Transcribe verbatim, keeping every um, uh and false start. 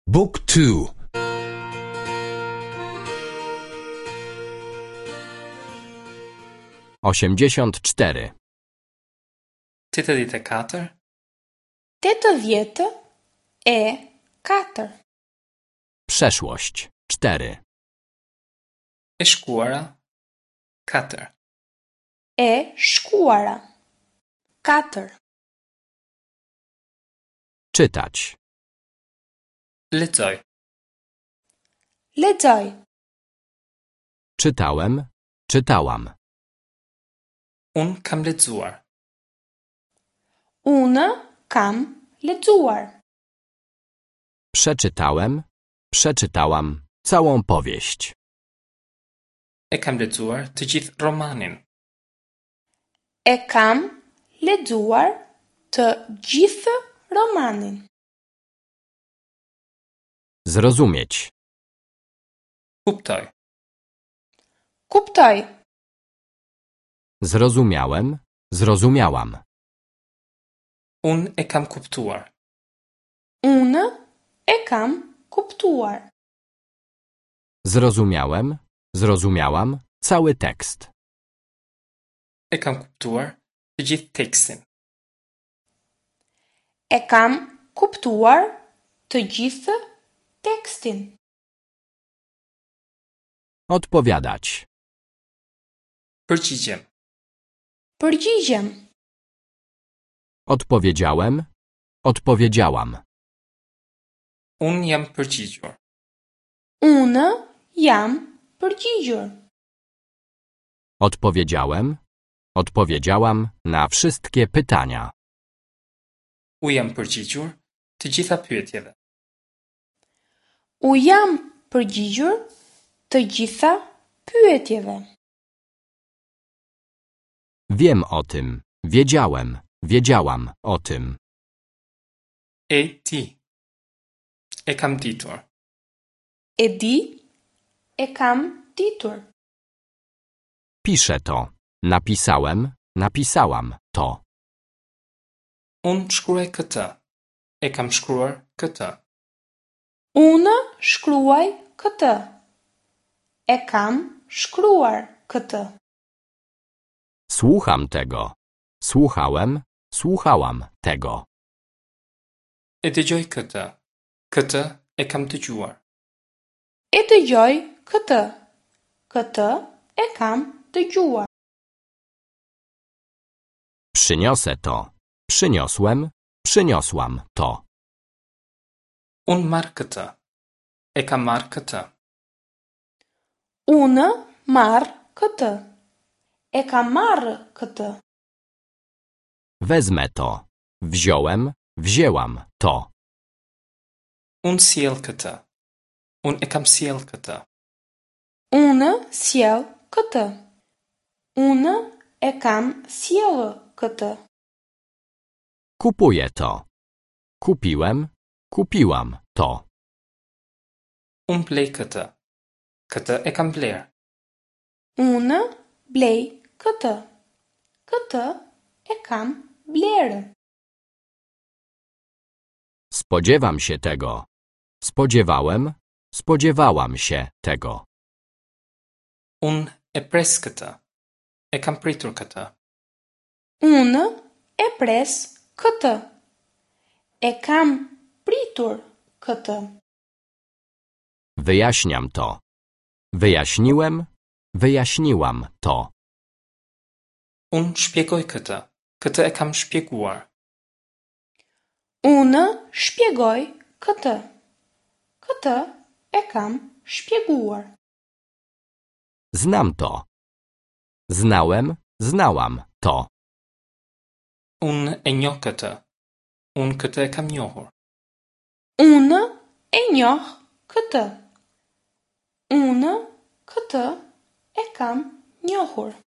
Book two. osiemdziesiąt cztery. tetëdhjetë e katër, Tetëdhjetë e katër. Przeszłość cztery. e shkuara katër, E shkuara katër. Czytać. lexoj, Lexoj. Czytałem, czytałam. unë kam lexuar, Unë kam lexuar. Przeczytałem, przeczytałam całą powieść. e kam lexuar të gjithë romanin, E kam lexuar të gjithë romanin. Zrozumieć. kuptoj, Kuptoj. Zrozumiałem, zrozumiałam. unë e kam kuptuar, Unë e kam kuptuar. Zrozumiałem, zrozumiałam cały tekst. e kam kuptuar të gjithë tekstin, E kam kuptuar të gjithë tekstin. Odpowiadać. përgjigjem, Përgjigjem. Odpowiedziałem, odpowiedziałam. unë jam përgjigjur, Unë jam përgjigjur. Odpowiedziałem, odpowiedziałam na wszystkie pytania. u jam përgjigjur të gjitha pyetjeve, U jam përgjigjur të gjitha pyetjeve. Wiem o tym, wiedziałem, wiedziałam o tym. e di, e kam ditur, E di, e kam ditur. Piszę to, napisałem, napisałam to. unë shkruaj këtë, e kam shkruar këtë, Unë shkruaj këtë. E kam shkruar këtë. Słucham tego. Słuchałem, słuchałam tego. e dëgjoj këtë, këtë e kam dëgjuar, E dëgjoj këtë. Këtë e kam dëgjuar. Przyniosę to. Przyniosłem, przyniosłam to. unë marr këtë, e kam marr këtë, Unë marr këtë. E kam marrë këtë. Wezmę to. Wziąłem, wzięłam to. unë sjell këtë, unë e kam sjell këtë, Unë sjell këtë. Unë e kam sjellë këtë. Kupuję to. Kupiłem, kupiłam to. unë blej këtë, këtë e kam bler, Unë blej këtë. Këtë e kam blerë. Spodziewam się tego. Spodziewałem, spodziewałam się tego. unë e pres këtë, e kam pritur këtë, Unë e pres këtë. E kam pritur këtë. Wyjaśniam to. Wyjaśniłem, wyjaśniłam to. unë shpjegoj këtë, këtë e kam shpjeguar, Unë shpjegoj këtë. Këtë e kam shpjeguar. Znam to. Znałem, znałam to. unë e njoh këtë, unë këtë e kam njohur, Unë e njoh këtë. Unë këtë e kam njohur.